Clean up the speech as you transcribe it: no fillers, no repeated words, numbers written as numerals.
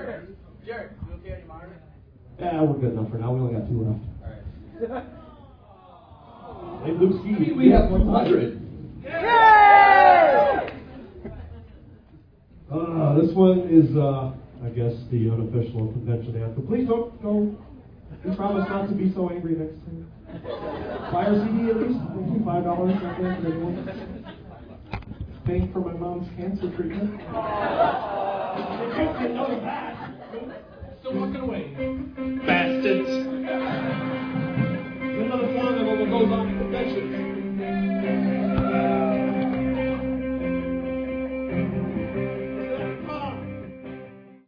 Jared, you okay on your monitor? Yeah, we're good enough for now. We only got 2 left. All right. Hey, Luke Ski. We have 100. This one is, I guess, the unofficial convention anthem. Please don't go. We promise not to be so angry next time. Buy our CD at least. Thank you, $5 at the end of everyone. Paying for my mom's cancer treatment. Still walking away. Bastards.